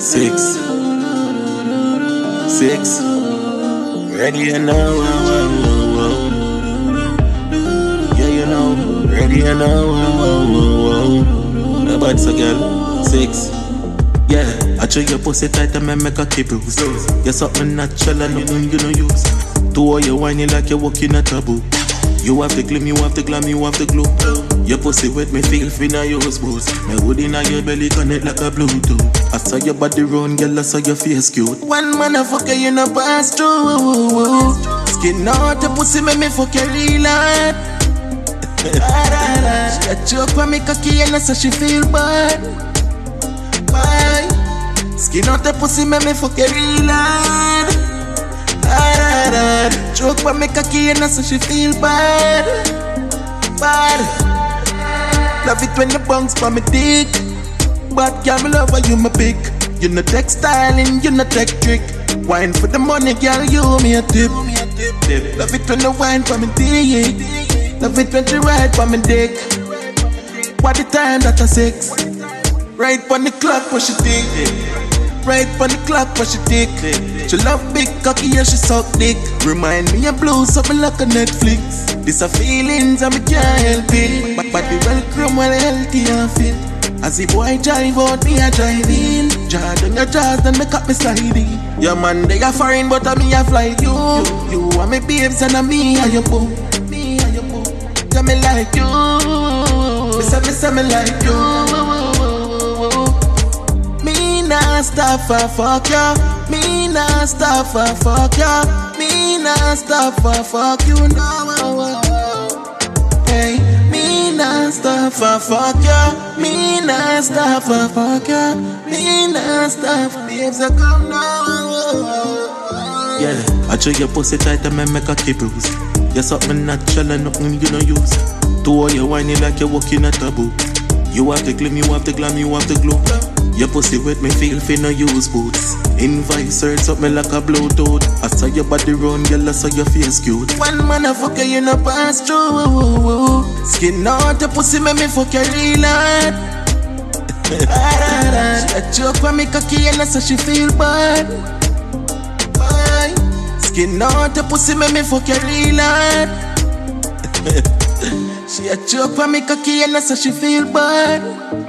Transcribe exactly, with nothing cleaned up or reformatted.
Six. Six. Ready and now. Yeah, you know. Ready and now. About so girl. Six. Yeah, I chew your pussy tight and make a keep bruise. You're something natural and nothing you no use. To all you whining like you're walking a taboo. You have the glim, you have the glam, you have the glue. Your pussy wet me feel free now use boost. My wood in your belly connect like a Bluetooth. I saw your body run, girl, I saw your face cute. One motherfucker you no pass through. Skin out the pussy make me fuck your real hard. She a choke when me cocky and I say she feel bad. Bye. Skin out the pussy make me fuck your real hard. Choke when me cocky and I say she feel bad. Bad. Love it when you bounce for me dick. But girl, me love how you my pick. You no tech styling, you no tech trick. Wine for the money, girl, you owe me a tip. Love it when you wine for me dick. Love it when you ride for me dick. What the time that I sex? Right on the clock when she dick. Right on the clock when she dick. She love big cocky and she suck dick. Remind me of blue, something like a Netflix. This a feelings and me can't help it. But body well chrome, well healthy and fit. As the boy drive out, me a drive in. Jar down your jaws, then make up me sliding. Your man they a foreign, but a me a fly you. You, you are me babes and a me and your boo. Me and your boo. Yeah, me like you. Me say, me say me like you. Me nah stop for fuck ya. Me nah stop for fuck ya. Me nah stop for fuck you now. Hey, me nah stop for fuck ya. Me nah stop for fuck ya. Me nah stop, babes I come now. Yeah, I chew your pussy tight and make a keep bruise. You're something natural and nothing you no use. To all you whining like you're walking a taboo. You have the glim, you have the glam, you have the glue. Your pussy wet me feel fi no use boots. Invite search up me like a Bluetooth. I saw your body run, girl, I saw your face cute. One motherfucker you no pass through. Skin out the pussy make me fuck your real hard. She a joke when me cocky and I say she feel bad. Bye. Skin out the pussy make me fuck your real hard. She a joke when me cocky and I say she feel bad.